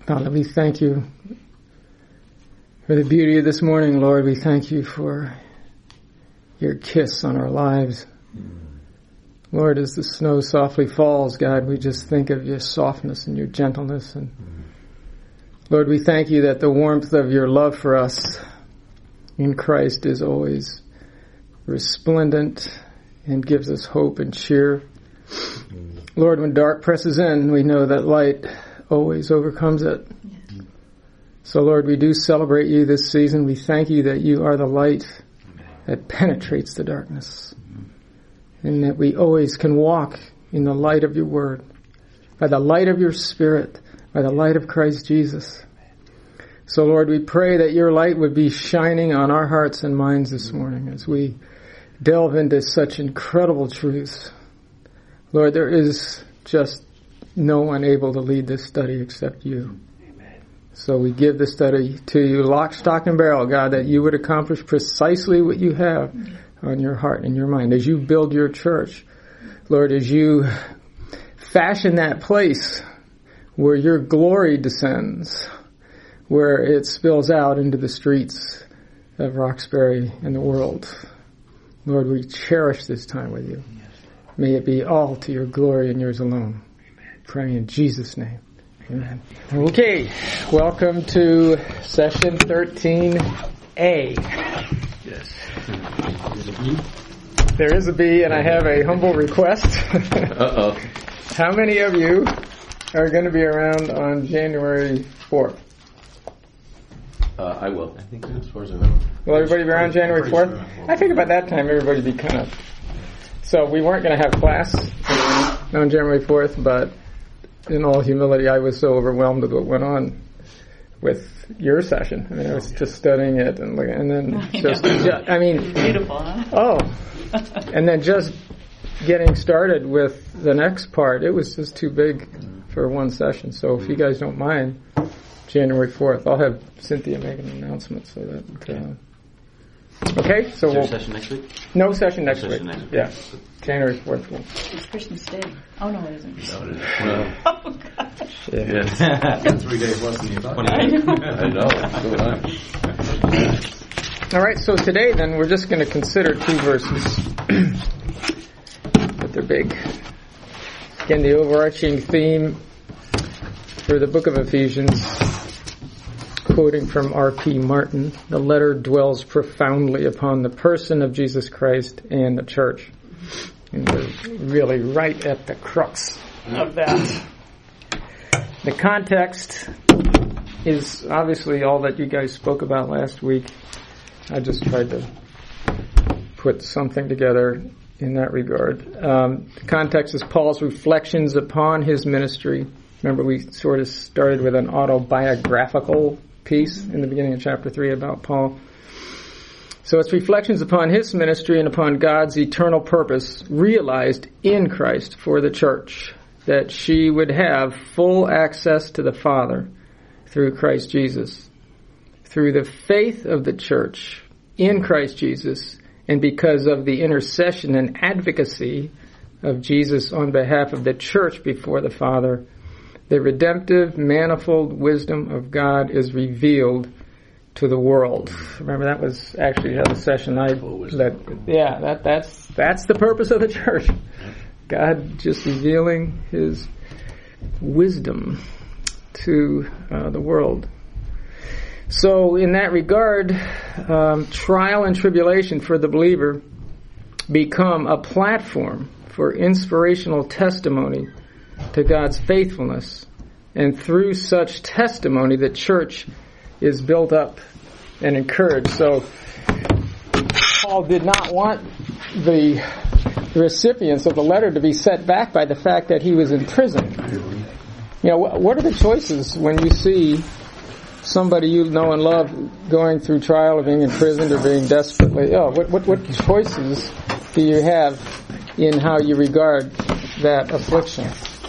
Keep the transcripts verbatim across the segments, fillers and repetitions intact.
Father, we thank you for the beauty of this morning, Lord. We thank you for your kiss on our lives. Lord, as the snow softly falls, God, we just think of your softness and your gentleness. And Lord, we thank you that the warmth of your love for us in Christ is always resplendent and gives us hope and cheer. Lord, when dark presses in, we know that light always overcomes it. So, Lord, we do celebrate you this season. We thank you that you are the light that penetrates the darkness, and that we always can walk in the light of your word, by the light of your Spirit, by the light of Christ Jesus. So, Lord, we pray that your light would be shining on our hearts and minds this morning as we delve into such incredible truths. Lord, there is just no one able to lead this study except you. So we give the study to you, lock, stock, and barrel, God, that you would accomplish precisely what you have on your heart and your mind as you build your church. Lord, as you fashion that place where your glory descends, where it spills out into the streets of Roxbury and the world. Lord, we cherish this time with you. May it be all to your glory and yours alone. Praying in Jesus' name. Amen. Okay, welcome to session thirteen A. Yes. There is a B, and I have a humble request. Uh-oh. How many of you are going to be around on January fourth? Uh, I will. I think as far as I know. Will everybody be around January fourth? I think about that time everybody would be kind of... So we weren't going to have class on January fourth, but in all humility, I was so overwhelmed with what went on with your session. I mean, I was just studying it and and then just, just I mean, beautiful, huh? Oh, and then just getting started with the next part, it was just too big for one session. So if you guys don't mind, January fourth, I'll have Cynthia make an announcement so that. Uh, Okay, so Is there we'll... a session next week? No session next no week. Session next week. Yeah, January fourth. It's Christmas Day. Oh, no, it isn't. No, it isn't. Well, Oh, gosh. Yeah. yes. Three days less than you thought. I know. I know. All right, so today then we're just going to consider two verses. But they're big. Again, the overarching theme for the book of Ephesians, quoting from R P Martin, the letter dwells profoundly upon the person of Jesus Christ and the church. And we're really right at the crux of that. The context is obviously all that you guys spoke about last week. I just tried to put something together in that regard. Um, the context is Paul's reflections upon his ministry. Remember, we sort of started with an autobiographical piece in the beginning of chapter three about Paul. So it's reflections upon his ministry and upon God's eternal purpose realized in Christ for the church, that she would have full access to the Father through Christ Jesus. Through the faith of the church in Christ Jesus, and because of the intercession and advocacy of Jesus on behalf of the church before the Father, the redemptive, manifold wisdom of God is revealed to the world. Remember, that was actually the session I led. Yeah, that, that's that's the purpose of the church. God just revealing His wisdom to uh, the world. So, in that regard, um, trial and tribulation for the believer become a platform for inspirational testimony to God's faithfulness, and through such testimony the church is built up and encouraged. So Paul did not want the recipients of the letter to be set back by the fact that he was in prison. You know, what are the choices when you see somebody you know and love going through trial or being imprisoned or being desperately ill? What, what, what choices do you have in how you regard that affliction?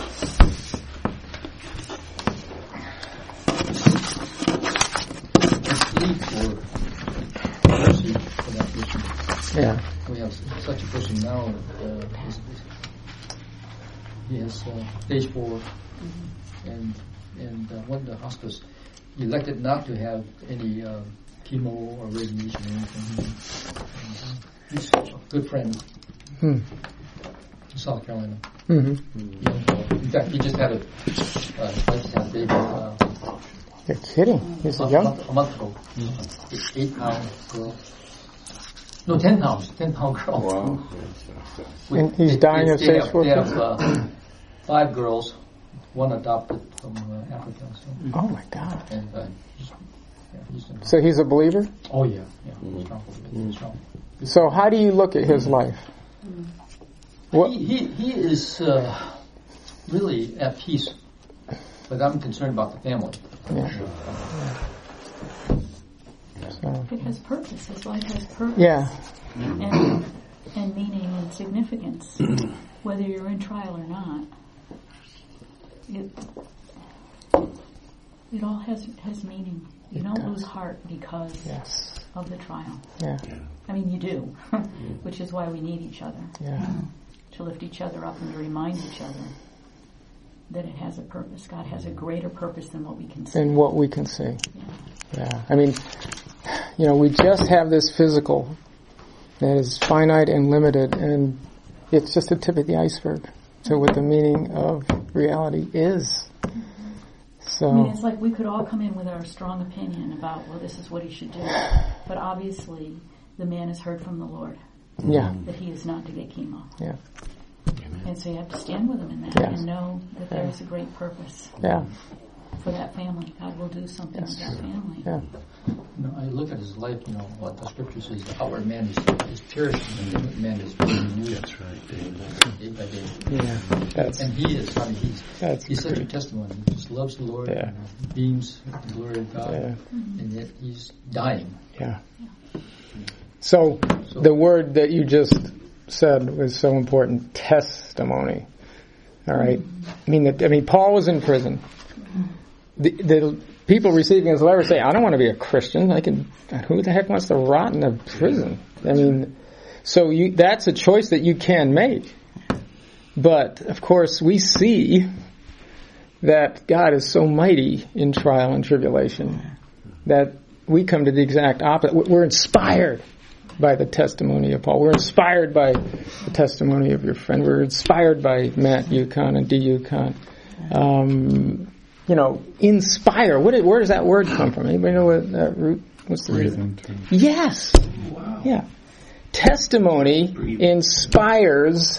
Yeah. We have such a person now. Uh, he's, he has uh, stage four, and and uh, one of the hospice elected not to have any uh, chemo or radiation or anything. And, uh, he's a good friend Hmm. in South Carolina. Mm-hmm. Yeah, in fact, he just had a uh, just had a baby uh, You're kidding. He's a, a young. month, a month ago. Mm-hmm. Eight pound girl. No, ten pounds. Ten pound girl. Wow. With- And he's they- dying they- of they stage have- four They have cancer? uh, five girls, one adopted from uh, Africa. So, Oh my God. and uh, he's, yeah, he's in, So he's a believer? oh yeah, yeah, strong, mm-hmm. strong. So how do you look at his life? What? He, he he is uh, really at peace, but I'm concerned about the family. Yeah. So, It has purpose. His life has purpose. yeah. And, and meaning and significance, whether you're in trial or not. It, it all has has meaning. You It don't does. lose heart because Yes. of the trial. Yeah. I mean, you do, which is why we need each other, Yeah. to lift each other up and to remind each other that it has a purpose. God has a greater purpose than what we can see. And what we can see. Yeah. Yeah. I mean, you know, we just have this physical that is finite and limited, and it's just the tip of the iceberg to what the meaning of reality is. So, I mean, it's like we could all come in with our strong opinion about, well, this is what he should do. But obviously, the man has heard from the Lord yeah. that he is not to get chemo. Yeah. And so you have to stand with him in that Yes. and know that Yeah. there is a great purpose Yeah. for that family. God will do something Yes. with that family. Yeah. You know, I look at his life. You know what the scripture says: the outward man is, is perishing, and the inward man is being renewed That's right, David. day by day. Yeah. That's, And he is. I mean, he's that's he's such a great. testimony. He just loves the Lord. Yeah. And beams the glory of God, Yeah. and yet he's dying. Yeah. So, So the word that you just said was so important, testimony. All right? I mean, that, I mean, Paul was in prison. The, the people receiving his letter say, I don't want to be a Christian. I can, who the heck wants to rot in a prison? I mean, so you, that's a choice that you can make. But, of course, we see that God is so mighty in trial and tribulation that we come to the exact opposite. We're inspired by the testimony of Paul. We're inspired by the testimony of your friend. We're inspired by Matt Yukon and D. Yukon. Um, you know, inspire. What is, where does that word come from? Anybody know what that root? What's the root? Yes. Wow. Yeah. Testimony inspires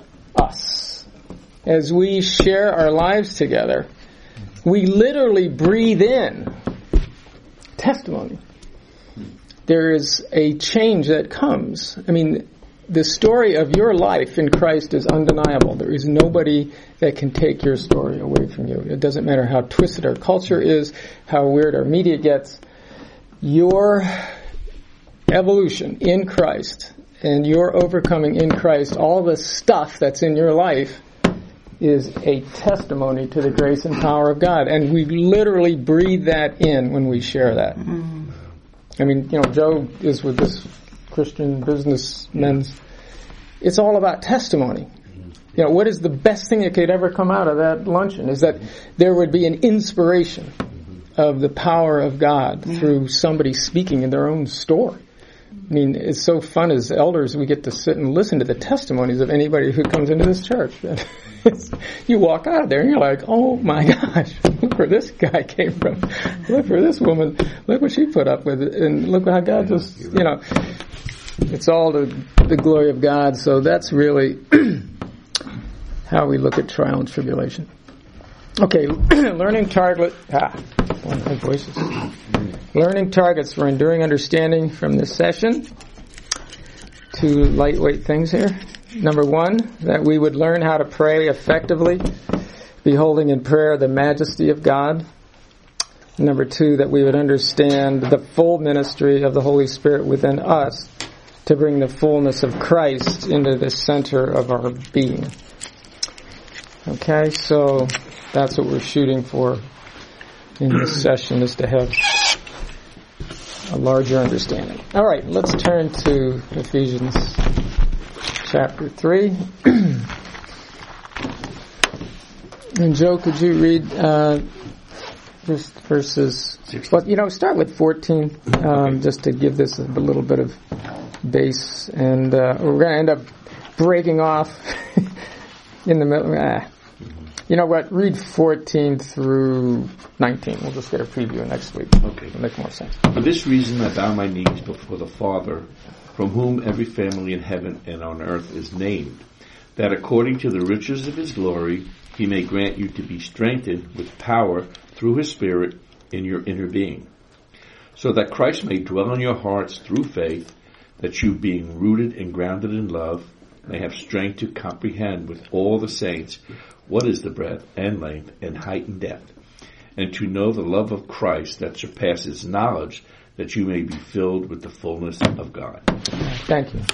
us as we share our lives together. We literally breathe in testimony. There is a change that comes. I mean, the story of your life in Christ is undeniable. There is nobody that can take your story away from you. It doesn't matter how twisted our culture is, how weird our media gets. Your evolution in Christ and your overcoming in Christ, all the stuff that's in your life is a testimony to the grace and power of God. And we literally breathe that in when we share that. Mm-hmm. I mean, you know, Joe is with this Christian businessmen. It's all about testimony. You know, what is the best thing that could ever come out of that luncheon is that there would be an inspiration of the power of God through somebody speaking in their own story. I mean, it's so fun as elders, we get to sit and listen to the testimonies of anybody who comes into this church. You walk out of there and you're like, oh my gosh, look where this guy came from. Look where this woman, look what she put up with. And look how God just, you know, it's all to the glory of God. So that's really how we look at trial and tribulation. Okay, learning target, ah, one of my voices. Learning targets for enduring understanding from this session. Two lightweight things here. Number one, that we would learn how to pray effectively, beholding in prayer the majesty of God. Number two, that we would understand the full ministry of the Holy Spirit within us to bring the fullness of Christ into the center of our being. Okay, so that's what we're shooting for in this session, is to have a larger understanding. All right, let's turn to Ephesians chapter three. And Joe, could you read uh, just verses. Well, you know, start with fourteen, um, Okay. just to give this a little bit of base, and uh, we're going to end up breaking off in the middle. Ah. You know what? Read fourteen through nineteen. We'll just get a preview next week. Okay. It'll make more sense. For this reason I bow my knees before the Father, from whom every family in heaven and on earth is named, that according to the riches of his glory he may grant you to be strengthened with power through his Spirit in your inner being, so that Christ may dwell in your hearts through faith, that you, being rooted and grounded in love, may have strength to comprehend with all the saints what is the breadth and length and height and depth, and to know the love of Christ that surpasses knowledge, that you may be filled with the fullness of God. Thank you.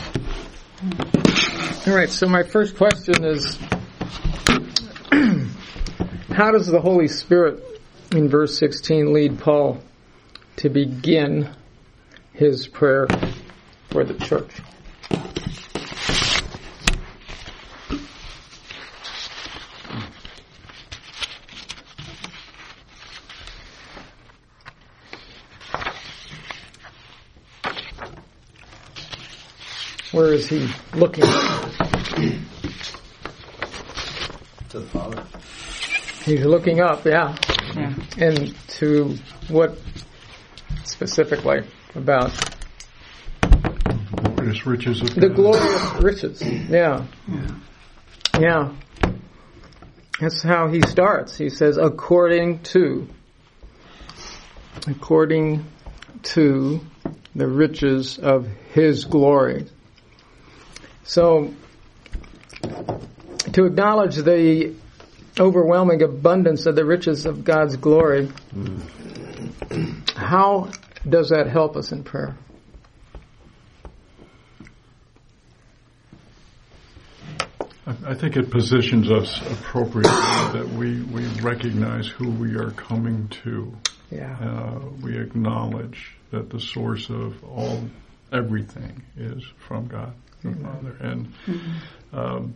All right, so my first question is, how does the Holy Spirit in verse sixteen lead Paul to begin his prayer for the church? Where is he looking? To the Father. He's looking up, yeah. yeah. And to what specifically about? Glorious riches of The God. glorious riches, yeah. yeah. Yeah. That's how he starts. He says, according to, according to the riches of his glory. So, to acknowledge the overwhelming abundance of the riches of God's glory, mm. how does that help us in prayer? I think it positions us appropriately that we, we recognize who we are coming to. Yeah. Uh, we acknowledge that the source of all, everything is from God the mm-hmm. Father. And, mm-hmm. um,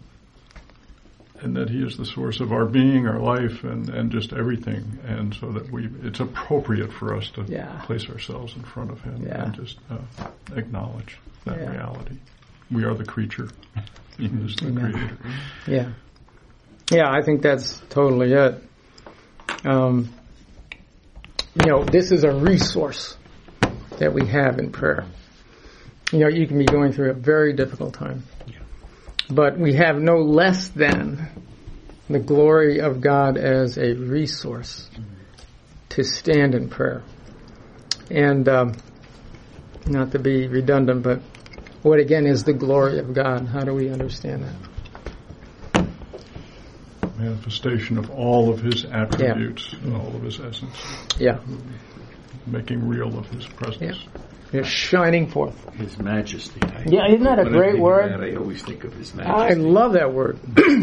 and that He is the source of our being, our life, and, and just everything. And so that we, it's appropriate for us to yeah. place ourselves in front of Him yeah. and just uh, acknowledge that yeah. reality. We are the creature. He is the yeah. creator. Yeah. Yeah, I think that's totally it. Um, you know, this is a resource that we have in prayer. You know, you can be going through a very difficult time. Yeah. But we have no less than the glory of God as a resource to stand in prayer. And um, not to be redundant, but what again is the glory of God? How do we understand that? Manifestation of all of His attributes Yeah. and all of His essence. Yeah. Making real of His presence. Yeah. It's shining forth. His majesty. I, Yeah, isn't that a when I great think of word? that, I always think of His I majesty. love that word.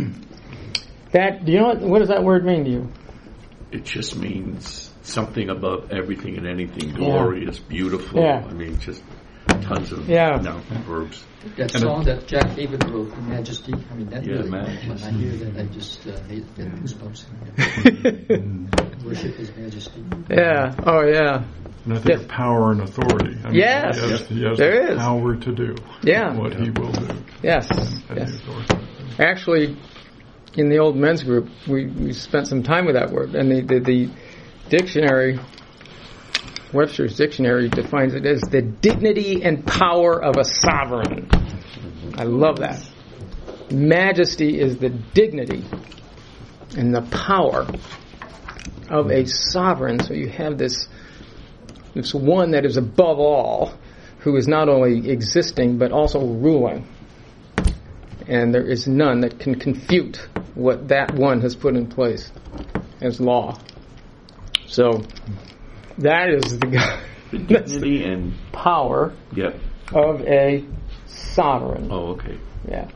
That, do you know what, what does that word mean to you? It just means something above everything and anything. Glorious, beautiful. Yeah. I mean, just tons of Yeah. you know, verbs. That song that Jack David wrote, Majesty, I mean, that Yeah, really, Majesty. when I hear that, I just uh, hate get goosebumps. Worship His Majesty. Yeah. Oh, yeah. And I think Yeah. of power and authority. I mean, Yes. He has, he has There the is. power to do Yeah. what He will do. Yes. And Yes. the authority. Actually, in the old men's group, we, we spent some time with that word, and the, the, the dictionary, Webster's dictionary, defines it as the dignity and power of a sovereign. I love that. Majesty is the dignity and the power of a sovereign. So you have this, this one that is above all, who is not only existing but also ruling. And there is none that can confute what that one has put in place as law. So that is the, The dignity and power yeah. of a sovereign. Oh, okay. Yeah.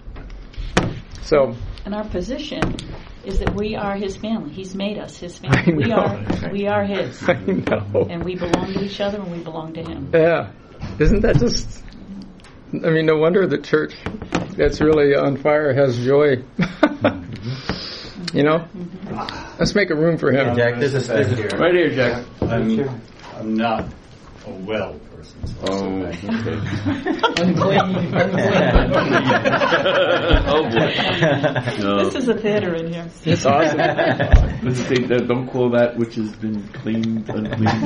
So And our position is that we are His family. He's made us His family. I We know. are we are His, I know. and we belong to each other, and we belong to Him. Yeah. Isn't that just? I mean, no wonder the church that's really on fire has joy. You know? Let's make a room for him. Jack, there's a, there's a Right here, Jack. I'm, I'm not a well person. So Oh, it's okay. Unclean, Oh, boy. No. This is a theater in here. It's awesome. Let's take that. Don't call that which has been cleaned unclean.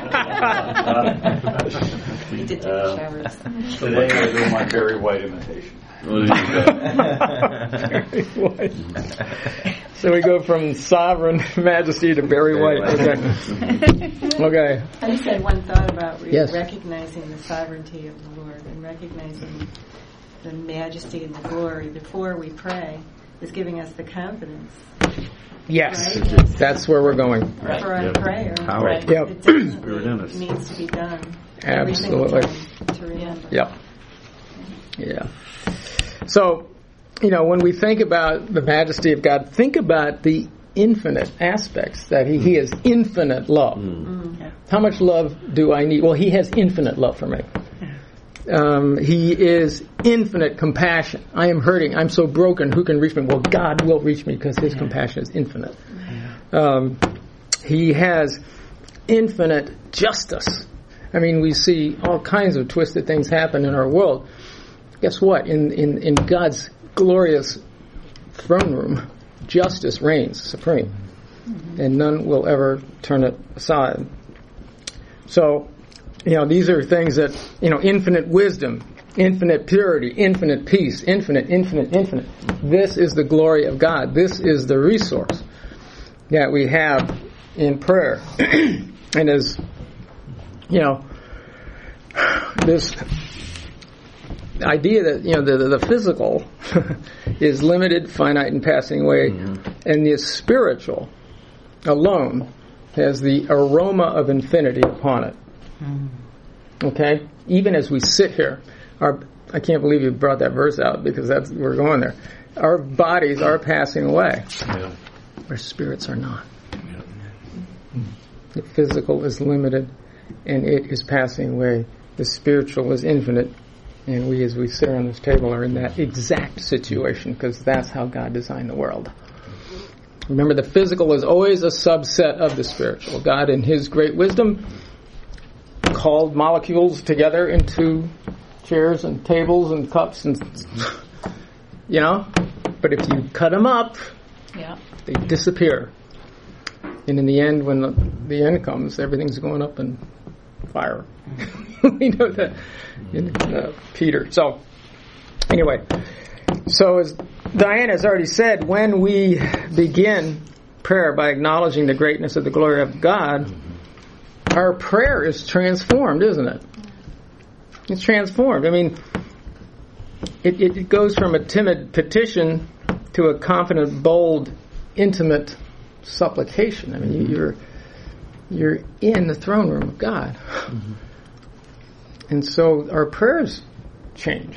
We did take Uh, showers. Today I do my Barry White imitation. Oh, there you go. So we go from sovereign majesty to Barry White. Okay. Okay. I just had one thought about re- Yes. recognizing the sovereignty of the Lord and recognizing the majesty and the glory before we pray is giving us the confidence Yes. Right. That's where we're going. for our Yep. prayer. Power. Right. Yep. It definitely Spirit in us. needs to be done. every single Absolutely. time to remember. Yep. Yeah. So, you know, when we think about the majesty of God, think about the infinite aspects that He, he is infinite love. Mm. How much love do I need? Well, He has infinite love for me. Um, he is infinite compassion. I am hurting. I'm so broken. Who can reach me? Well, God will reach me because His compassion is infinite. Um, he has infinite justice. I mean, we see all kinds of twisted things happen in our world. Guess what? In, in, in God's glorious throne room, justice reigns supreme. And none will ever turn it aside. So, you know, these are things that, you know, infinite wisdom, infinite purity, infinite peace, infinite, infinite, infinite. This is the glory of God. This is the resource that we have in prayer. And as, you know, this idea that, you know, the, the physical is limited, finite, and passing away, mm-hmm. and the spiritual alone has the aroma of infinity upon it. Okay? Even as we sit here, our I can't believe you brought that verse out because that's we're going there. Our bodies are passing away. Yeah. Our spirits are not. Yeah. The physical is limited and it is passing away. The spiritual is infinite, and we as we sit around this table are in that exact situation because that's how God designed the world. Remember, the physical is always a subset of the spiritual. God in His great wisdom called molecules together into chairs and tables and cups and, you know, but if you cut them up, Yeah. they disappear. And in the end, when the, the end comes, everything's going up in fire. We know that in uh, Peter. So, anyway, so as Diana has already said, when we begin prayer by acknowledging the greatness of the glory of God, our prayer is transformed, isn't it? It's transformed. I mean, it, it goes from a timid petition to a confident, bold, intimate supplication. I mean, you, you're you're in the throne room of God. Mm-hmm. And so our prayers change.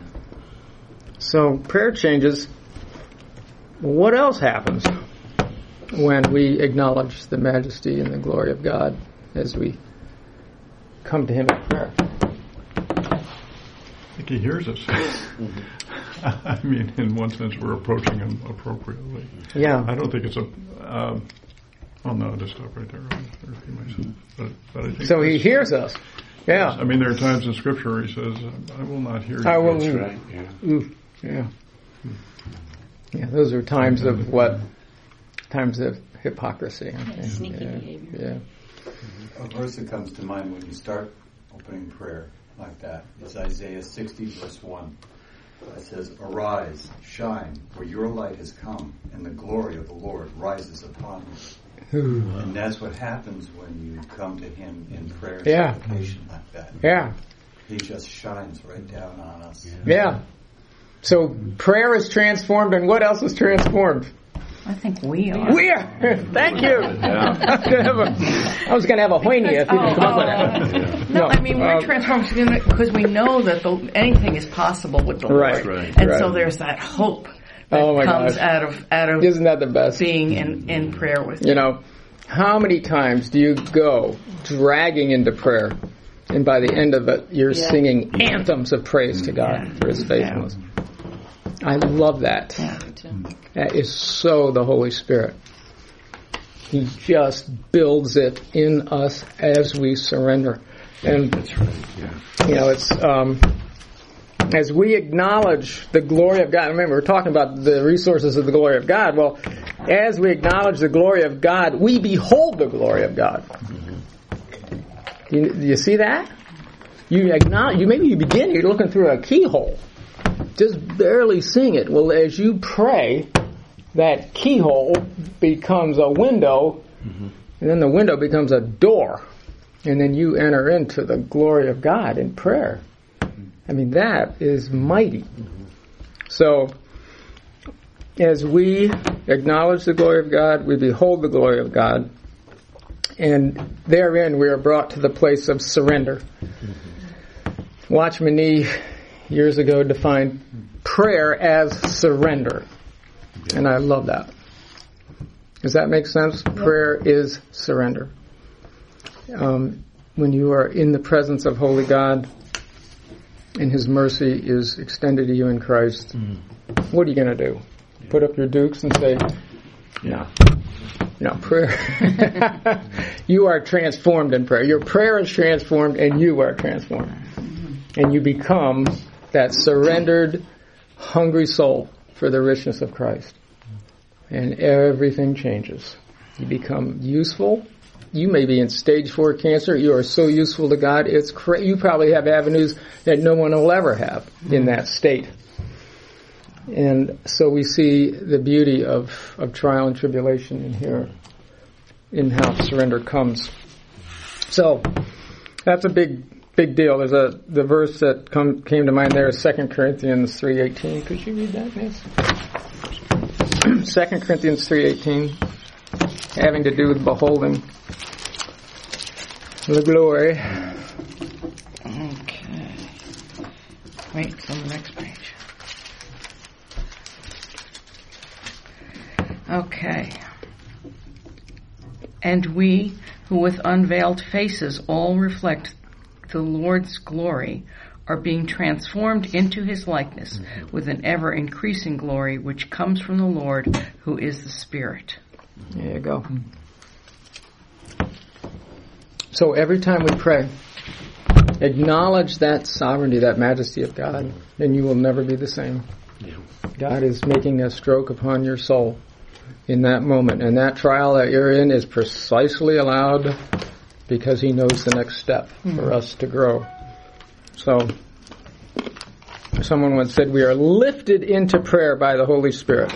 So prayer changes. What else happens when we acknowledge the majesty and the glory of God as we come to Him in prayer? I think He hears us. Mm-hmm. I mean, in one sense, we're approaching Him appropriately. Yeah. I don't think it's a... Um, oh, no, I'll just stop right there. I'll repeat myself. But, but I think so He hears us. Yeah. I mean, there are times in Scripture where He says, I will not hear you. I will. That's right, yeah. Ooh, yeah. Yeah, those are times of what? Times of hypocrisy. Yeah, sneaky yeah, behavior. Yeah. A verse that comes to mind when you start opening prayer like that is Isaiah sixty, verse one. It says, "Arise, shine, for your light has come, and the glory of the Lord rises upon you." Ooh. And that's what happens when you come to Him in prayer and Yeah. supplication like that. Yeah. He just shines right down on us. Yeah. So prayer is transformed, and what else is transformed? I think we are. We are. Thank you. Yeah. I was gonna have a, I was gonna have a hoinie if you didn't come up with that. No, I mean, we're um, transformed because we know that the, anything is possible with the Right, Lord. right, and right. so there's that hope that Oh my comes gosh. out of out of Isn't that the best? being in, in prayer with You know, how many times do you go dragging into prayer, and by the end of it, you're Yeah. singing anthems of praise to God Yeah. for His faithfulness? I love that. Yeah. Me too. That is so the Holy Spirit. He just builds it in us as we surrender. And, That's right, yeah. you know, it's, um, as we acknowledge the glory of God, remember we're talking about the resources of the glory of God. Well, as we acknowledge the glory of God, we behold the glory of God. Mm-hmm. You, you see that? You acknowledge, you maybe you begin, you're looking through a keyhole, just barely seeing it. Well, as you pray, that keyhole becomes a window, mm-hmm. and then the window becomes a door, and then you enter into the glory of God in prayer. I mean, that is mighty. So, as we acknowledge the glory of God, we behold the glory of God, and therein we are brought to the place of surrender. Watchman Nee years ago defined prayer as surrender, and I love that. Does that make sense? Yep. Prayer is surrender. Um, when you are in the presence of Holy God, and His mercy is extended to you in Christ, mm. what are you going to do? Yeah. Put up your dukes and say, no. No, prayer. You are transformed in prayer. Your prayer is transformed and you are transformed. Mm-hmm. And you become that surrendered, hungry soul for the richness of Christ. And everything changes. You become useful. You may be in stage four cancer. You are so useful to God. It's cra- you probably have avenues that no one will ever have in that state. And so we see the beauty of, of trial and tribulation in here, in how surrender comes. So that's a big, big deal. There's a the verse that come, came to mind there is Second Corinthians three eighteen. Could you read that, Miss? Second Corinthians three eighteen, having to do with beholding the glory. Okay. Wait, it's on the next page. Okay. And we, who with unveiled faces all reflect the Lord's glory, are being transformed into His likeness with an ever-increasing glory which comes from the Lord, who is the Spirit. There you go. So every time we pray, acknowledge that sovereignty, that majesty of God, and you will never be the same. God is making a stroke upon your soul in that moment. And that trial that you're in is precisely allowed because He knows the next step for us to grow. So, someone once said, we are lifted into prayer by the Holy Spirit.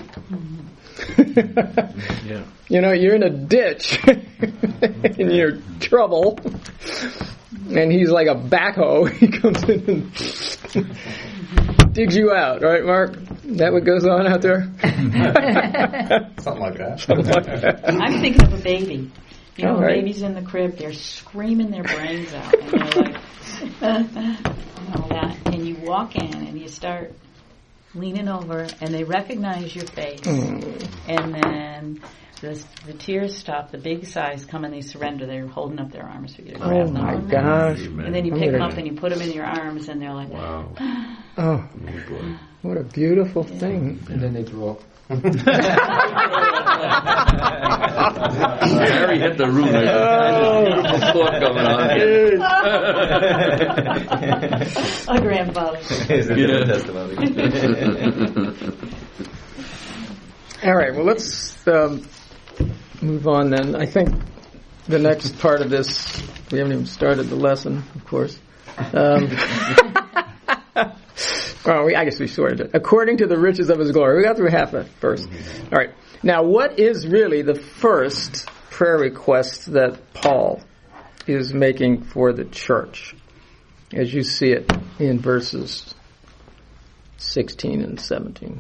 Yeah. You know, you're in a ditch in your trouble, and He's like a backhoe. He comes in and digs you out, right, Mark? Is that what goes on out there? Something like that. Something like that. I'm thinking of a baby. You know, All right. babies in the crib, they're screaming their brains out, and they're like, all that. And you walk in and you start leaning over, and they recognize your face, mm. and then the, the tears stop, the big sighs come, and they surrender. They're holding up their arms for you to grab oh them. my gosh. And then you pick them up and you put them in your arms, and they're like, wow. Oh, what a beautiful yeah. thing. And then they throw up. Harry hit the roof. Oh. Beautiful thought going on here. A grandfather. All right, well, let's um, move on then. I think the next part of this, we haven't even started the lesson, of course. Um, well, we, I guess we sort of did. According to the riches of His glory. We got through half of it first. All right. Now, what is really the first prayer request that Paul is making for the church, as you see it in verses sixteen and seventeen?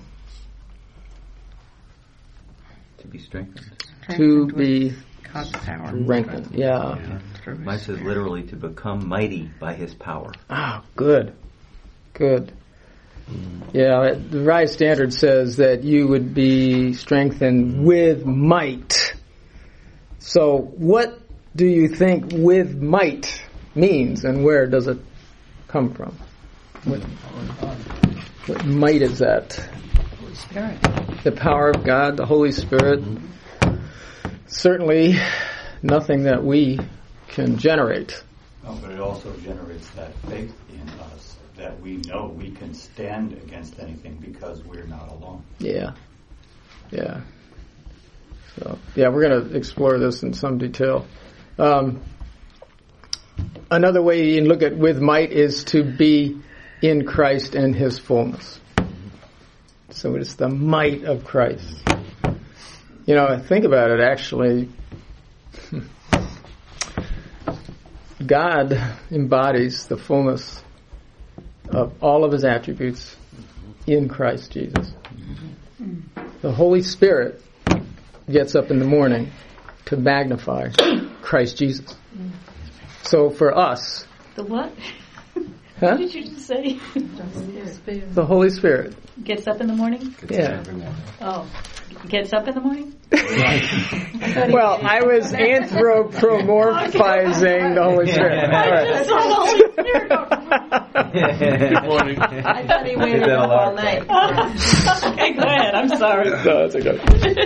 To be strengthened. To be God's power. Strengthened, yeah. yeah. Mine says literally to become mighty by His power. Ah, good. Good. Yeah, the Rise Standard says that you would be strengthened with might. So what do you think with might means, and where does it come from? What, what might is that? Holy Spirit. The power of God, the Holy Spirit. Certainly nothing that we can generate. No, but it also generates that faith in us that we know we can stand against anything because we're not alone. Yeah. Yeah. So, yeah, we're going to explore this in some detail. Um, another way you can look at with might is to be in Christ and His fullness. So it's the might of Christ. You know, think about it, actually. God embodies the fullness of all of His attributes in Christ Jesus. The Holy Spirit gets up in the morning to magnify Christ Jesus. So for us... The what? Huh? What did you just say? The Holy Spirit. Gets up in the morning? Yeah. Oh. Gets up in the morning? Well, I was anthropomorphizing the Holy Spirit. I just saw the Holy Spirit. Good morning. I thought he waited up all night. Okay, go ahead. I'm sorry. No, that's okay.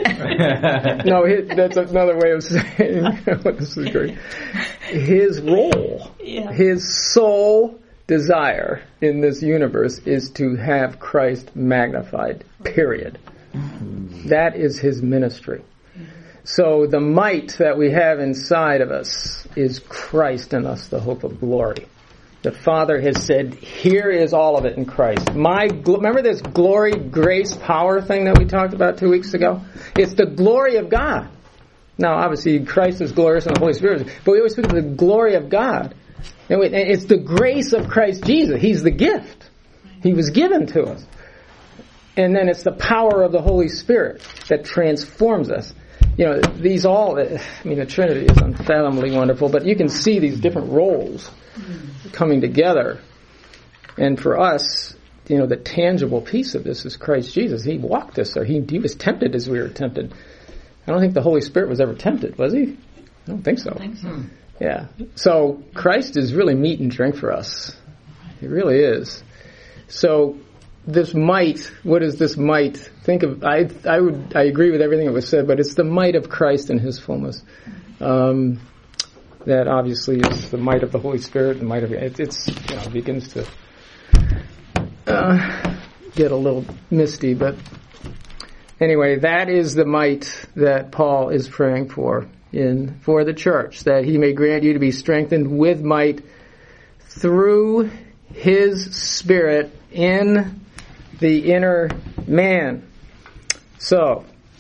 No, his, that's another way of saying, this is great. His role, Yeah. His sole desire in this universe is to have Christ magnified, period. That is His ministry. So the might that we have inside of us is Christ in us, the hope of glory. The Father has said, here is all of it in Christ. My, remember this glory, grace, power thing that we talked about two weeks ago? It's the glory of God. Now, obviously, Christ is glorious and the Holy Spirit is, but we always speak of the glory of God. And it's the grace of Christ Jesus. He's the gift. He was given to us. And then it's the power of the Holy Spirit that transforms us. You know, these all, I mean, the Trinity is unfathomably wonderful, but you can see these different roles coming together. And for us, you know, the tangible piece of this is Christ Jesus. He walked us there. He, he was tempted as we were tempted. I don't think the Holy Spirit was ever tempted, was He? I don't think so. I think so. Yeah. So Christ is really meat and drink for us. He really is. So this might, what is this might? Think of, I I would, I agree with everything that was said, but it's the might of Christ in His fullness. Um, that obviously is the might of the Holy Spirit, the might of, it, it's, you know, begins to uh, get a little misty, but anyway, that is the might that Paul is praying for in, for the church, that He may grant you to be strengthened with might through His Spirit in the inner man. So,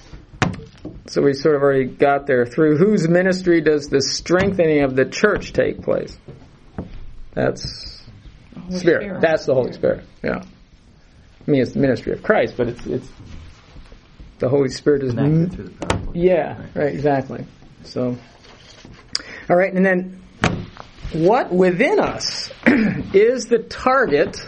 so we sort of already got there. Through whose ministry does the strengthening of the church take place? That's Spirit. Spirit. That's the Holy Spirit. Yeah. I mean, it's the ministry of Christ, but it's it's the Holy Spirit is. Connected through the power of the Yeah. Spirit. Right. Exactly. So, all right, and then what within us is the target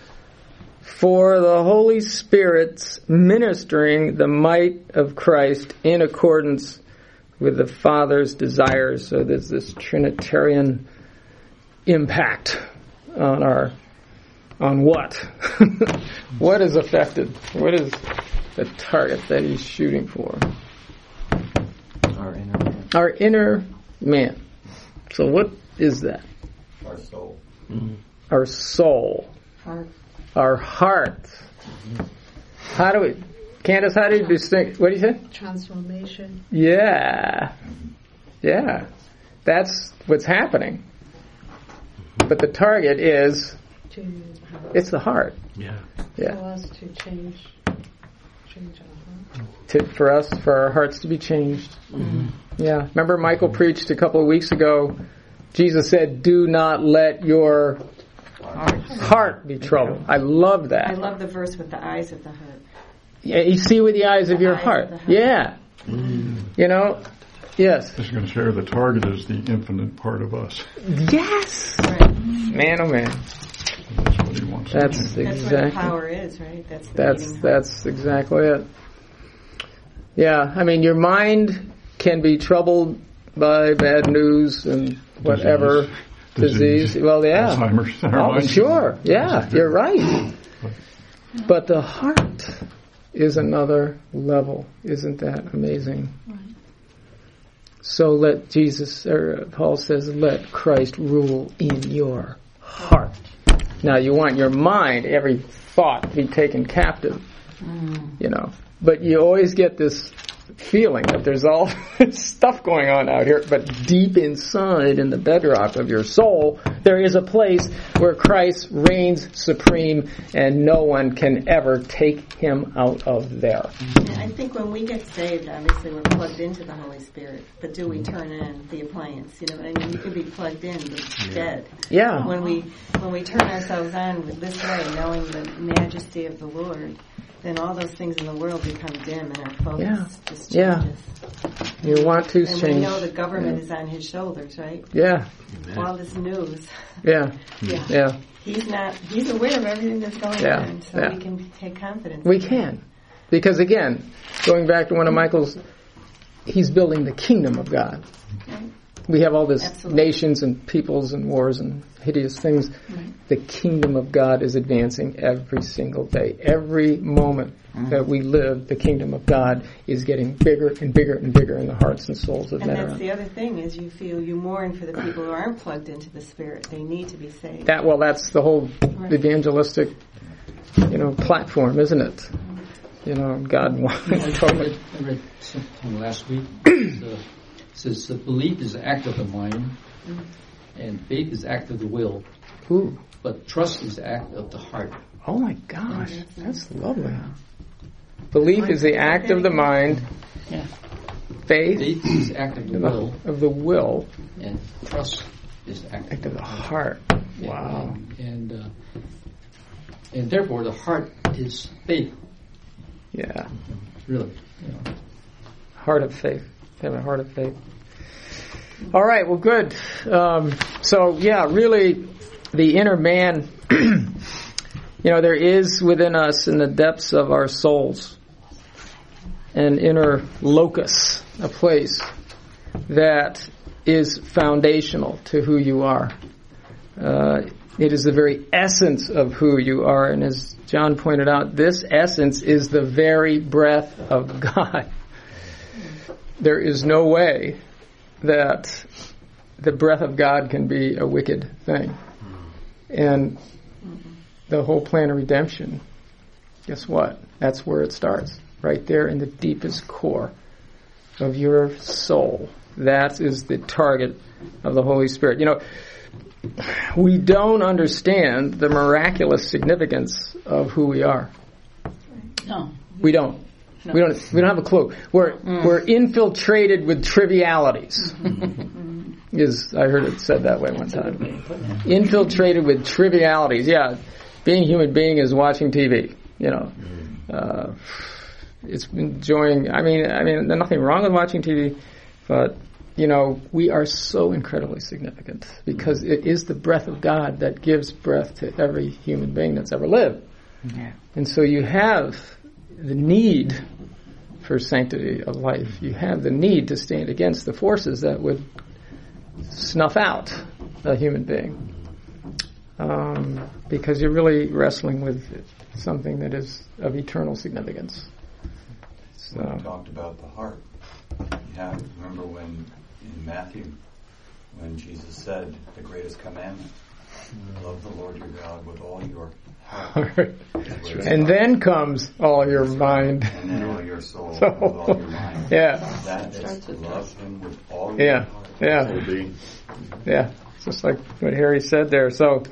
for the Holy Spirit's ministering the might of Christ in accordance with the Father's desires. So there's this Trinitarian impact on our, on what? What is affected? What is the target that He's shooting for? Our inner man. Our inner man. So what is that? Our soul. Mm-hmm. Our soul. Heart. Our heart. How do we, Candace, how do you distinct, what do you say? Transformation. Yeah. Yeah. That's what's happening. But the target is, To, it's the heart. Yeah. Yeah. for us to change, change our heart. To, for us, for our hearts to be changed. Mm-hmm. Yeah. Remember Michael preached a couple of weeks ago, Jesus said, do not let your heart be troubled. I love that. I love the verse with the eyes of the heart. Yeah, you see with the eyes of The your eyes heart. of the heart. Yeah. You know? Yes. Just going to share the target is the infinite part of us. Yes. Right. Man, oh man. That's what He wants. That's to do. That's where the exactly. power is, right? That's the That's beating heart. that's exactly it. Yeah, I mean, your mind can be troubled by bad news and whatever disease. Disease. Well, yeah. Alzheimer's. Our Oh, minds- sure. Yeah, you're right. But the heart, is another level. Isn't that amazing? Right. So let Jesus, or Paul says, let Christ rule in your heart. Now you want your mind, every thought, to be taken captive, Mm. you know. But you always get this feeling that there's all this stuff going on out here, but deep inside in the bedrock of your soul, there is a place where Christ reigns supreme and no one can ever take him out of there. And I think when we get saved, obviously we're plugged into the Holy Spirit, but do we turn in the appliance? You know what I mean? You can be plugged in, but it's dead. Yeah. When we when we turn ourselves on this way, knowing the majesty of the Lord, then all those things in the world become dim and our focus Yeah. just Yeah. changes. You want to And change. we know the government Yeah. is on his shoulders, right? Yeah. All this news. Yeah. Yeah. Yeah. He's not, he's aware of everything that's going Yeah. on, so Yeah. we can take confidence. We can. Because again, going back to one of Michael's, he's building the kingdom of God. Right. We have all this Absolutely. nations and peoples and wars and hideous things. Right. The kingdom of God is advancing every single day. Every moment that we live, the kingdom of God is getting bigger and bigger and bigger in the hearts and souls of And men that's around. the other thing is you feel you mourn for the people who aren't plugged into the Spirit. They need to be saved. That well, that's the whole Right. evangelistic, you know, platform, isn't it? You know, God wants I totally. read, I read something last week. It uh, says that belief is the act of the mind, and faith is the act of the will, Ooh, but trust is the act of the heart. oh my gosh, that's lovely. Belief is the act of the mind. Yeah. Faith Faith is the act of the of will, the, of the will, and trust is the act, act of the heart. Wow. And and, uh, and therefore, the heart is faith. Yeah. Really, you know. Heart of faith. Have a heart of faith. All right. Well, good. Um, so, yeah, really, the inner man. You know, there is within us, in the depths of our souls, an inner locus, a place that is foundational to who you are. Uh, it is the very essence of who you are, and as John pointed out, this essence is the very breath of God. There is no way that the breath of God can be a wicked thing. And the whole plan of redemption, guess what? That's where it starts. Right there in the deepest core of your soul. That is the target of the Holy Spirit. You know, we don't understand the miraculous significance of who we are. No. We don't. No. We don't. We don't have a clue. We're Mm. we're infiltrated with trivialities. Is I heard it said that way one time. Infiltrated with trivialities. Yeah, being a human being is watching T V. You know, uh, it's enjoying. I mean, I mean, there's nothing wrong with watching T V, but you know, we are so incredibly significant because it is the breath of God that gives breath to every human being that's ever lived. Yeah. And so you have the need for sanctity of life. You have the need to stand against the forces that would snuff out a human being. Um, because you're really wrestling with something that is of eternal significance. So, When we talked about the heart, yeah, remember when in Matthew, when Jesus said the greatest commandment, love the Lord your God with all your heart. and then comes all your mind. And then all your soul, So, with all your mind. yeah. That is to love him with all your Yeah, heart. yeah. Whole being. Yeah, just like what Harry said there. So,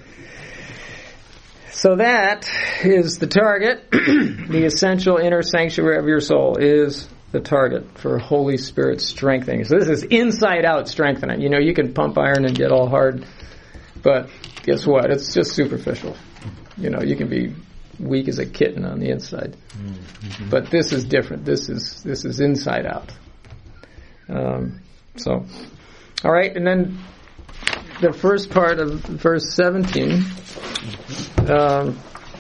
so that is the target. The essential inner sanctuary of your soul is the target for Holy Spirit strengthening. So this is inside out strengthening. You know, you can pump iron and get all hard, but guess what? It's just superficial. You know, you can be weak as a kitten on the inside, mm-hmm. but this is different. This is this is inside out. Um, so, all right, and then the first part of verse seventeen. Um,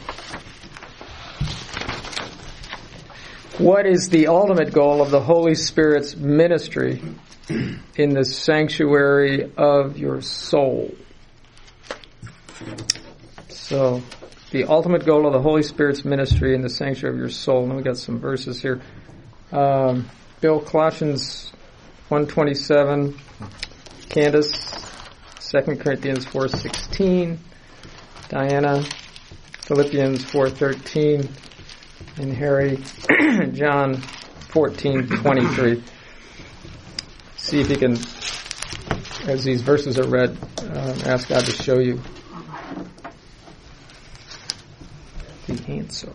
what is the ultimate goal of the Holy Spirit's ministry in the sanctuary of your soul? So, the ultimate goal of the Holy Spirit's ministry in the sanctuary of your soul. And we got some verses here. Um, Bill, Colossians one twenty-seven, Candace, Second Corinthians four sixteen, Diana, Philippians four thirteen, and Harry, John fourteen twenty-three. See if you can, as these verses are read, uh, ask God to show you the answer.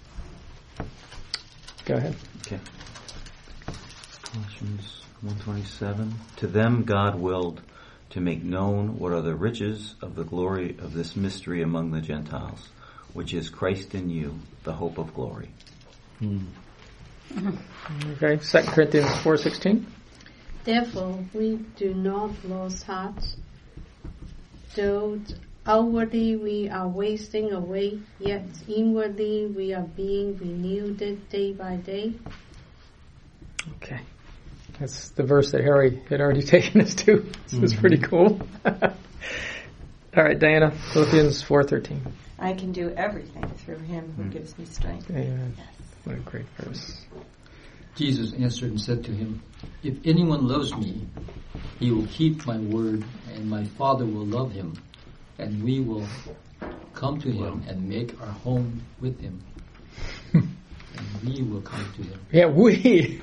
Go ahead. Okay. Colossians one twenty-seven. To them God willed to make known what are the riches of the glory of this mystery among the Gentiles, which is Christ in you, the hope of glory. Hmm. Okay, Second Corinthians four sixteen. Therefore, we do not lose heart, though outwardly we are wasting away, yet inwardly we are being renewed day by day. Okay. That's the verse that Harry had already taken us to. This mm-hmm. is pretty cool. All right, Diana, Philippians four thirteen. I can do everything through him who mm. gives me strength. Amen. Yes. What a great verse. Jesus answered and said to him, if anyone loves me, he will keep my word, and my Father will love him, and we will come to him and make our home with him. And we will come to him. Yeah, we.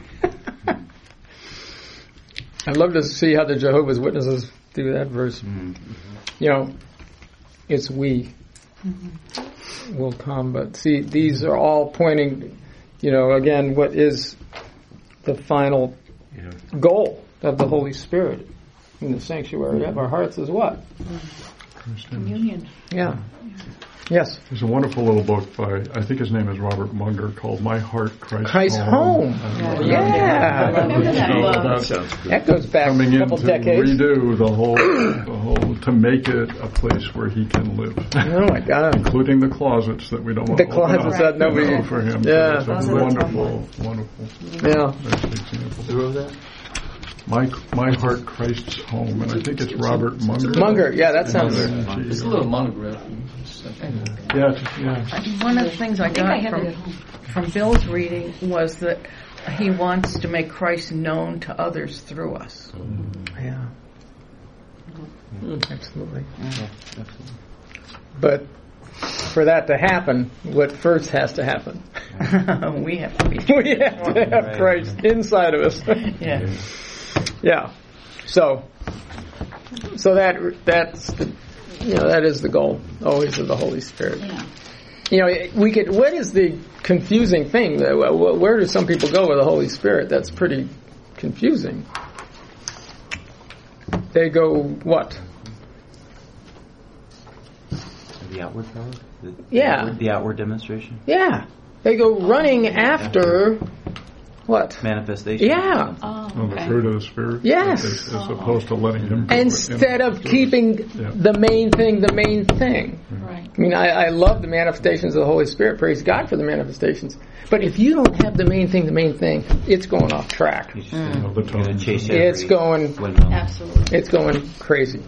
I'd love to see how the Jehovah's Witnesses do that verse. Mm-hmm. You know, it's we mm-hmm. will come, but see, these are all pointing, you know, again, what is the final yeah. goal of the Holy Spirit in the sanctuary mm-hmm. of our hearts is what? Communion. Yeah. Yes. There's a wonderful little book by, I think his name is Robert Munger, called My Heart, Christ, Christ Home. Home. Yeah. yeah. I remember that. That goes back Coming a couple in to decades. redo the whole, the whole, to make it a place where he can live. Oh my God. Including the closets that we don't want the to closets open up, that nobody, you know, for him. Yeah. So it's a wonderful, wonderful. Yeah. Example. Who wrote that? My My Heart, Christ's Home, and I think it's Robert Munger. Munger, yeah, that sounds good. It's a little monograph. Yeah, yeah. One of the things I got I from from Bill's reading was that he wants to make Christ known to others through us. Yeah, mm. absolutely. Yeah, absolutely. But for that to happen, what first has to happen? we have to be. we have to have Christ inside of us. yeah. Yeah. So, so that that's the, you know, that is the goal always of the Holy Spirit. Yeah. You know, we could. What is the confusing thing? Where do some people go with the Holy Spirit? That's pretty confusing. They go what? The outward power. The, yeah. The outward, the outward demonstration. Yeah. They go running after. What? Manifestation. Yeah. Oh, okay. On the fruit of the Spirit. Yes. As, as opposed to letting him. Instead of keeping yeah. the main thing, the main thing. Right. I mean, I, I love the manifestations of the Holy Spirit. Praise God for the manifestations. But if you don't have the main thing, the main thing, it's going off track. Mm. You know, the chase it's going. Windmill. Absolutely. It's going crazy.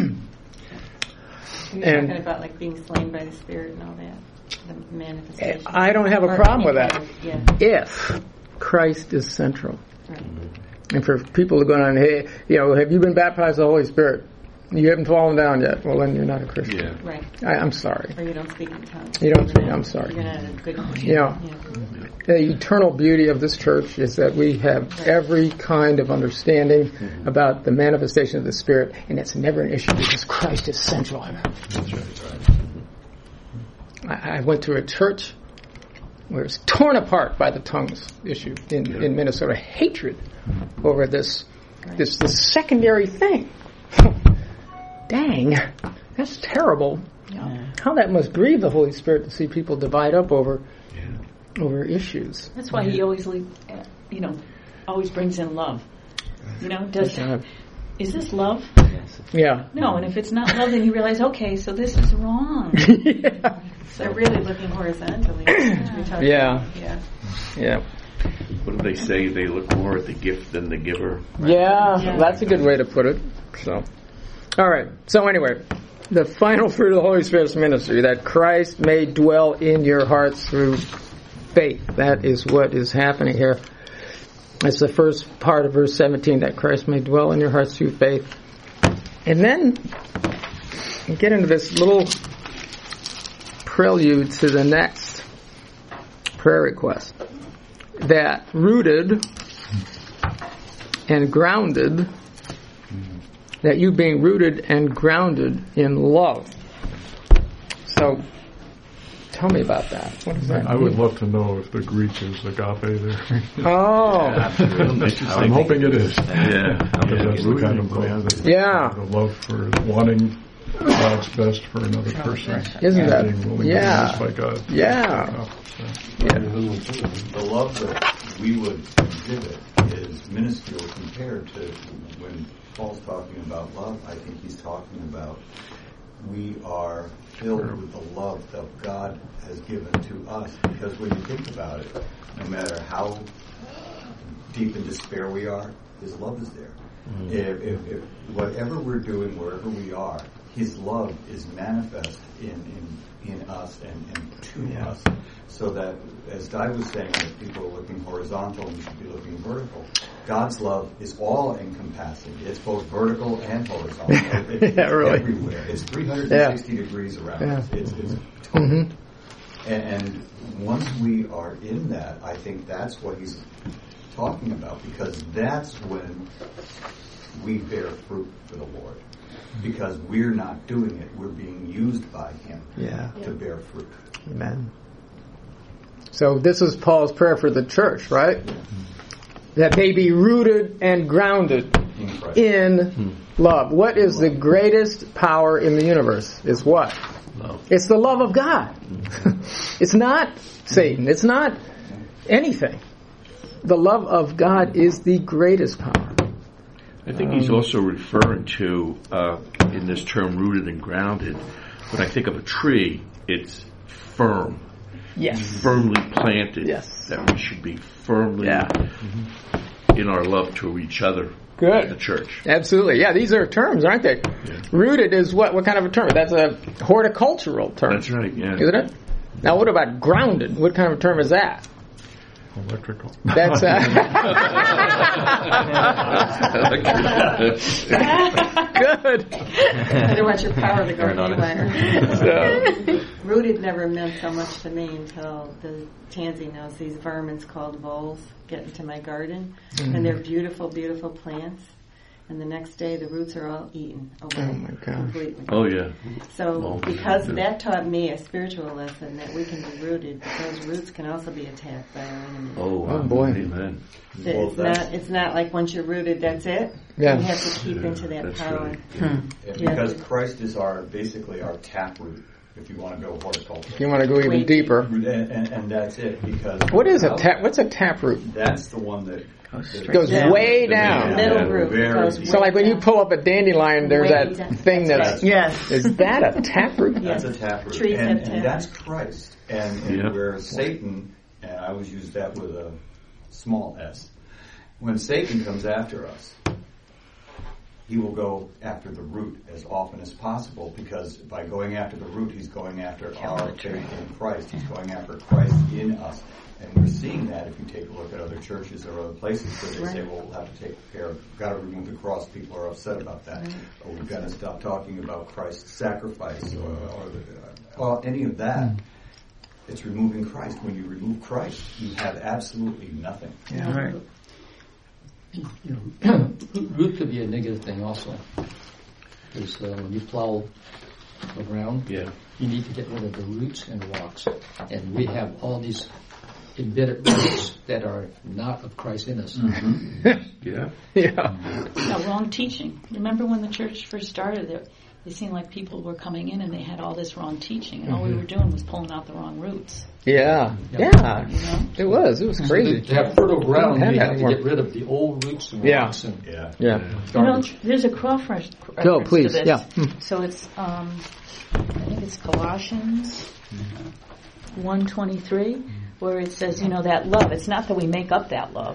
You're and talking about like being slain by the Spirit and all that. The manifestation. I don't have a problem with that. Yeah. If Christ is central. Right. And for people who go on, hey, you know, have you been baptized with the Holy Spirit? You haven't fallen down yet. Well, then you're not a Christian. Yeah. Right. I, I'm sorry. Or you don't speak in tongues. You don't speak. Not, I'm sorry. You're not a good Christian. You know, yeah. The eternal beauty of this church is that we have right. every kind of understanding mm-hmm. about the manifestation of the Spirit, and it's never an issue because Christ is central. That's right. I, I went to a church where it's torn apart by the tongues issue in, yeah. in Minnesota. Hatred over this, right. this this secondary thing. Dang, that's terrible. Yeah. How that must grieve the Holy Spirit to see people divide up over yeah. over issues. That's why yeah. he always, you know, always brings in love. You know, does is this love? Yes. Yeah. No, and if it's not love, then you realize, okay, so this is wrong. yeah. So really looking horizontally. Yeah. Yeah. Yeah. Yeah. What do they say? They look more at the gift than the giver. Yeah, yeah, that's a good way to put it. So, all right. So anyway, the final fruit of the Holy Spirit's ministry, that Christ may dwell in your hearts through faith. That is what is happening here. That's the first part of verse seventeen, that Christ may dwell in your hearts through faith. And then we get into this little prelude to the next prayer request. That rooted and grounded, that you being rooted and grounded in love. So, tell me about that. What is that? I would love to know if the Greek is agape there. Oh, I'm hoping it is. Yeah. Because that's the kind of love, that- Yeah. the love for wanting God's best for another person. Isn't and that- being willing yeah. to be used by God. Yeah. So, yeah. The love that we would exhibit is minuscule compared to when Paul's talking about love. I think he's talking about we are filled with the love that God has given to us. Because when you think about it, no matter how deep in despair we are, His love is there. Mm-hmm. If, if, if whatever we're doing, wherever we are, His love is manifest in in, in us and, and to yeah. us. So that, as Di was saying, that people are looking horizontal and we should be looking vertical. God's love is all encompassing. It's both vertical and horizontal. It, it's yeah, really. everywhere. It's three hundred sixty yeah. degrees around yeah. us. It's, it's total. Mm-hmm. And, and once we are in that, I think that's what he's talking about, because that's when we bear fruit for the Lord. Because we're not doing it. We're being used by Him yeah. to bear fruit. Amen. So this is Paul's prayer for the church, right? That they be rooted and grounded in, in love. What is the greatest power in the universe? Is what? Love. It's the love of God. It's not Satan. It's not anything. The love of God is the greatest power. I think he's also referring to, uh, in this term, rooted and grounded, when I think of a tree, it's firm. Yes. Firmly planted. Yes. That we should be firmly yeah. mm-hmm. in our love to each other. Good. The church. Absolutely. Yeah, these are terms, aren't they? Yeah. Rooted is what? What kind of a term? That's a horticultural term. That's right, yeah. Isn't it? Now, what about grounded? What kind of a term is that? Electrical. That's uh, good. I don't want your power to go anywhere. So. Rooted never meant so much to me until the Tansy knows these vermins called voles get into my garden, mm. and they're beautiful, beautiful plants. And the next day, the roots are all eaten away oh my God. completely. Oh, yeah. So, well, because yeah. that taught me a spiritual lesson that we can be rooted, but those roots can also be attacked by our enemies. Oh, wow. Oh boy. Amen. Well, it's not. It's not like once you're rooted, that's it. Yeah. You have to keep yeah, into that power. Right. Hmm. Yeah, because Christ is our basically our taproot. If you want to go horticulture, if you want to go even Wait. deeper, and, and, and that's it. Because what is a tap? What's a taproot? That's the one that goes, goes yeah. way down. Middle yeah. root. Goes so, like when down. you pull up a dandelion, there's way that down. thing that's. Yes. Is that a taproot? That's a taproot. Trees and, have and that's Christ. And, and yep. where Satan, and I always use that with a small s. When Satan comes after us, he will go after the root as often as possible, because by going after the root, he's going after our faith in Christ. He's going after Christ in us. And we're seeing that if you take a look at other churches or other places where they right. say, well, we'll have to take care of, we've got to remove the cross. People are upset about that. Right. Or we've got to stop talking about Christ's sacrifice or, or, the, or any of that. Mm. It's removing Christ. When you remove Christ, you have absolutely nothing. Yeah, right. You know, root could be a negative thing also. Because uh, when you plow the ground, yeah. you need to get rid of the roots and rocks. And we have all these embedded roots that are not of Christ in us. Mm-hmm. yeah. Yeah. No, wrong teaching. Remember when the church first started, it, it seemed like people were coming in and they had all this wrong teaching, and mm-hmm. all we were doing was pulling out the wrong roots. Yeah, yeah, yeah. You know? It was. It was crazy. So to have fertile ground, we have to get rid of the old roots and yeah. rocks. And yeah, yeah. You know, there's a cross reference Go, please. to this. Yeah. So it's, um, I think it's Colossians one twenty-three, where it says, you know, that love. It's not that we make up that love.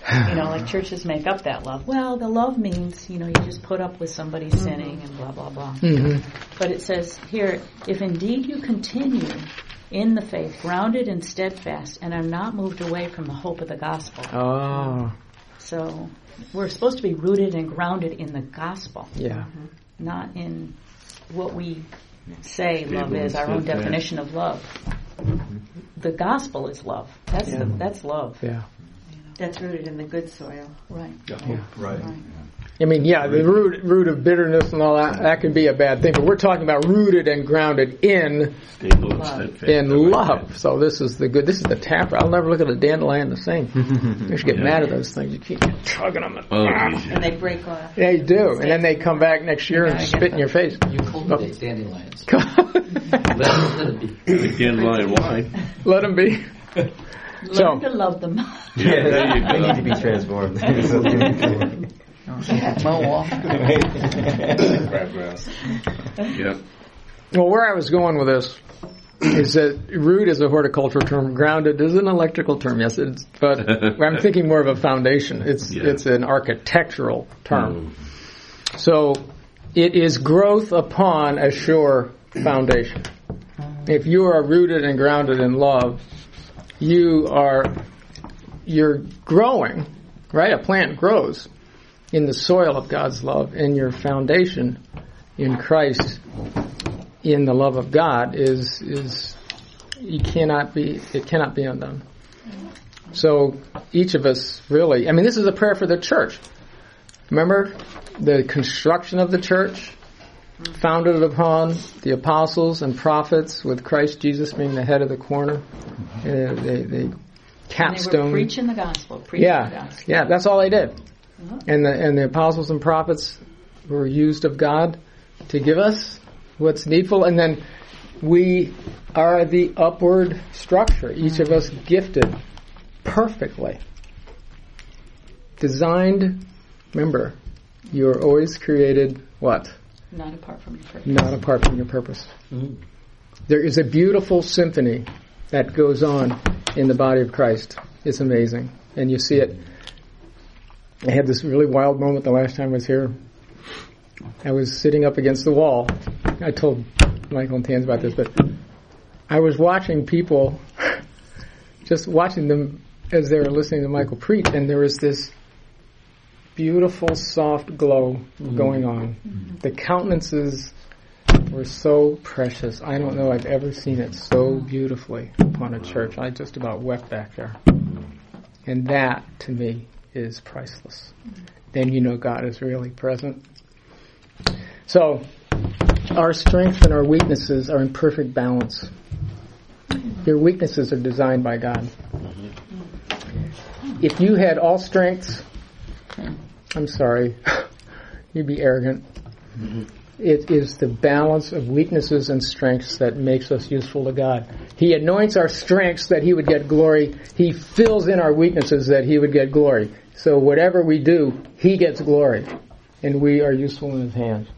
You know, like churches make up that love. Well, the love means, you know, you just put up with somebody mm-hmm. sinning and blah, blah, blah. Mm-hmm. But it says here, if indeed you continue in the faith, grounded and steadfast, and are not moved away from the hope of the gospel. Oh. So we're supposed to be rooted and grounded in the gospel. Yeah. Mm-hmm. Not in what we say love is, our own definition of love. The gospel is love. That's yeah. the, that's love. Yeah. That's rooted in the good soil. Right. Yeah. Right. right. I mean, yeah, the root root of bitterness and all that, that can be a bad thing, but we're talking about rooted and grounded in love. in love. So this is the good, this is the tap. I'll never look at a dandelion the same. You should get yeah. mad at those things. You keep chugging them. And, oh, and they break off. Yeah, you do. And then they come back next year and spit in your face. You cultivate oh. dandelions. let, let it be. The dandelion wine. Let them be. Learn So, to love them. Yeah, there you go. We need to be transformed. Mow off. Crabgrass. Yep. well, where I was going with this is that root is a horticultural term, grounded is an electrical term, yes, it's, but I'm thinking more of a foundation. It's yeah. it's an architectural term. Mm. So it is growth upon a sure foundation. If you are rooted and grounded in love, you are you're growing, right? A plant grows in the soil of God's love, and your foundation in Christ, in the love of God, is is you cannot be it cannot be undone. So each of us really, I mean, this is a prayer for the church. Remember the construction of the church, founded upon the apostles and prophets, with Christ Jesus being the head of the corner, uh, the, the capstone. And they were preaching the gospel. Preaching yeah, the gospel. yeah, that's all they did. Uh-huh. And the and the apostles and prophets were used of God to give us what's needful, and then we are the upward structure. Each of us gifted perfectly, designed. Remember, you are always created what? Not apart from your purpose. Not apart from your purpose. Mm-hmm. There is a beautiful symphony that goes on in the body of Christ. It's amazing. And you see it. I had this really wild moment the last time I was here. I was sitting up against the wall. I told Michael and Tans about this, but I was watching people, just watching them as they were listening to Michael preach, and there was this beautiful, soft glow mm-hmm. going on. Mm-hmm. The countenances were so precious. I don't know I've ever seen it so beautifully upon a church. I just about wept back there. And that, to me, is priceless. Mm-hmm. Then you know God is really present. So, our strengths and our weaknesses are in perfect balance. Your weaknesses are designed by God. Mm-hmm. If you had all strengths, I'm sorry, you'd be arrogant. Mm-hmm. It is the balance of weaknesses and strengths that makes us useful to God. He anoints our strengths that He would get glory. He fills in our weaknesses that He would get glory. So whatever we do, He gets glory. And we are useful in His hands.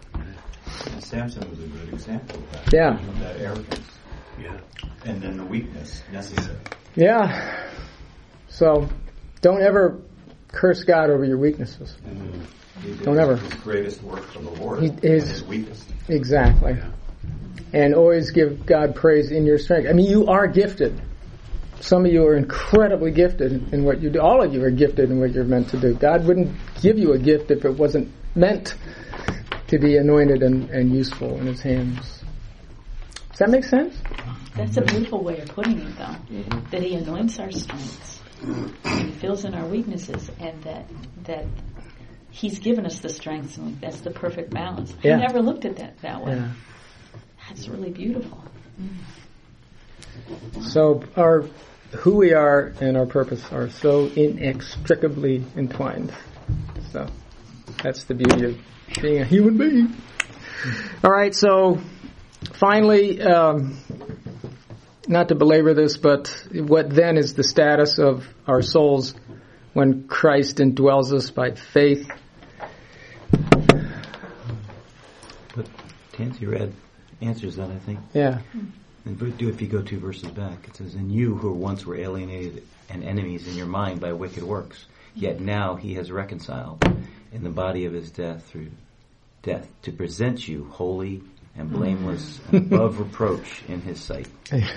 Samson was a good example of that. Yeah. Of that arrogance. Yeah. And then the weakness necessary. Yeah. So don't ever curse God over your weaknesses. Mm-hmm. Don't ever. His greatest work for the Lord He is his weakest. Exactly. Yeah. And always give God praise in your strength. I mean, you are gifted. Some of you are incredibly gifted in what you do. All of you are gifted in what you're meant to do. God wouldn't give you a gift if it wasn't meant to be anointed and, and useful in His hands. Does that make sense? That's a beautiful way of putting it, though. Mm-hmm. That He anoints our strengths, He fills in our weaknesses, and that that He's given us the strengths, and that's the perfect balance. Yeah. I never looked at that that way. Yeah. That's really beautiful. So our who we are and our purpose are so inextricably entwined. So that's the beauty of being a human being. All right, so finally, um, not to belabor this, but what then is the status of our souls when Christ indwells us by faith? But Tansy read answers that, I think. Yeah. And do if you go two verses back, it says, "And you who once were alienated and enemies in your mind by wicked works, Yet now he has reconciled in the body of his death through death to present you holy and blameless and above reproach in his sight.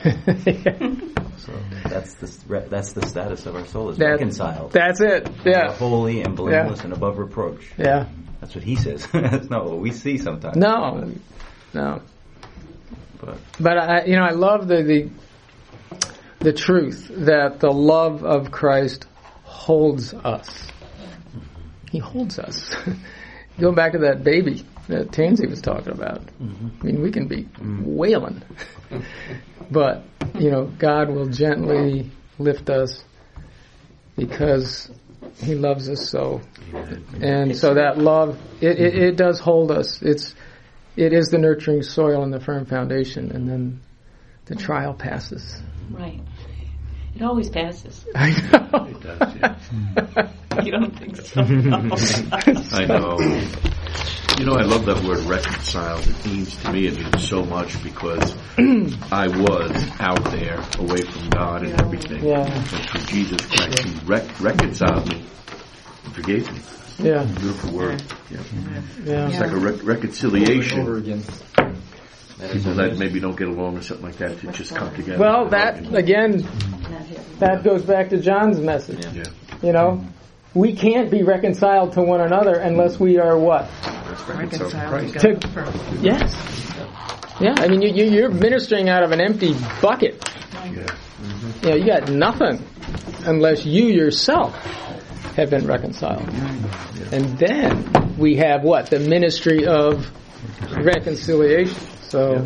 So that's the that's the status of our soul, is that, reconciled. That's it. Yeah. We're holy and blameless yeah. and above reproach. Yeah. That's what he says. That's not what we see sometimes. No. No. But but I you know I love the the the truth that the love of Christ holds us. He holds us. Go back to that baby that Tansy was talking about. Mm-hmm. I mean, we can be mm. wailing. But, you know, God will gently lift us because He loves us so. Amen. And so that love, it, it, it does hold us. It's It is the nurturing soil and the firm foundation, and then the trial passes. Right. It always passes. I know. It does, yeah. You don't think so? No. I know. You know, I love that word reconciled. It means, to me, it means so much because I was out there away from God and everything. Yeah. And through Jesus Christ, He rec- reconciled me and forgave me. Yeah. Beautiful word. Yeah. Yeah. It's like a re- reconciliation. Over again. People that maybe don't get along or something like that to just come together. Well, that, again, that goes back to John's message. Yeah. You know, we can't be reconciled to one another unless we are what? Reconciled to To, yes. Yeah, I mean, you, you, you're ministering out of an empty bucket. Yeah. Mm-hmm. You know, you got nothing unless you yourself have been reconciled. And then we have what? The ministry of reconciliation. So,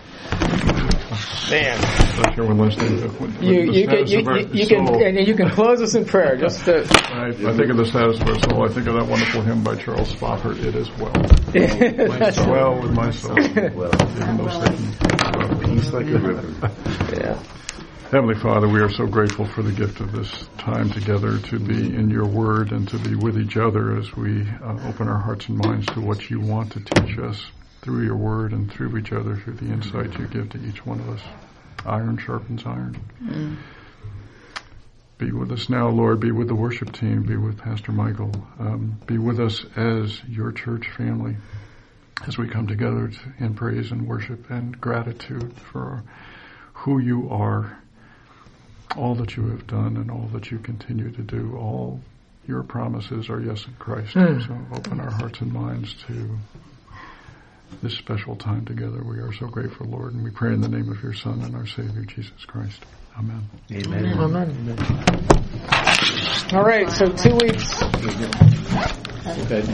man, Especially when listening to with, you with you the can status you, of our you, you can soul. and you can close us in prayer. Just to, I, I think of the status of our soul. I think of that wonderful hymn by Charles Spofford. It is well. That's well with my soul. Well, Even though Satan, peace like a river. yeah. Heavenly Father, we are so grateful for the gift of this time together to be in your word and to be with each other as we uh, open our hearts and minds to what you want to teach us through your word and through each other, through the insight you give to each one of us. Iron sharpens iron. Mm. Be with us now, Lord. Be with the worship team. Be with Pastor Michael. Um, be with us as your church family as we come together to, in praise and worship and gratitude for who you are, all that you have done and all that you continue to do. All your promises are yes in Christ. Mm. So open our hearts and minds to this special time together. We are so grateful, Lord, and we pray in the name of your Son and our Savior, Jesus Christ. Amen. Amen. Amen. All right, so two weeks. Okay.